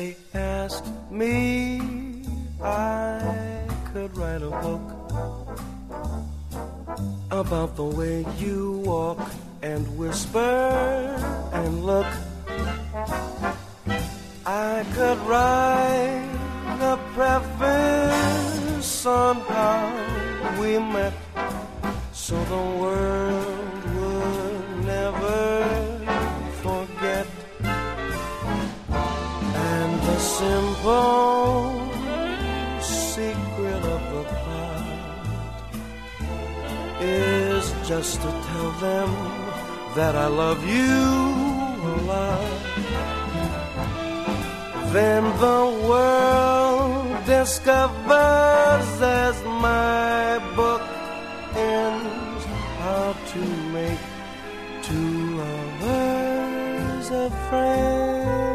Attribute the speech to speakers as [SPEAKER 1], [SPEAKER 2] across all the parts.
[SPEAKER 1] they asked me, I could write a book about the way you walk and whisper and look. I could write a preface on how we met, so the world would never forget. And the simple secret of the plot is just to tell them that I love you a lot. Then the world discovers as my book ends how to make two lovers a friend.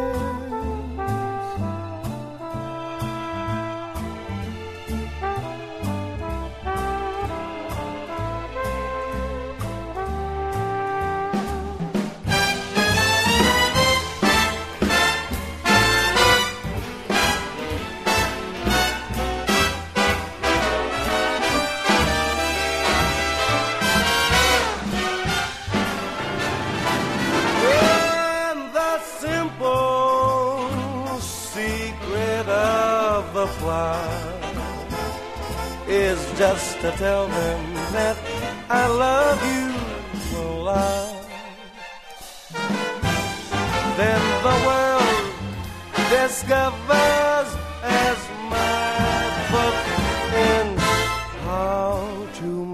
[SPEAKER 1] Is just to tell them that I love you a lot. Then the world discovers as my book ends how to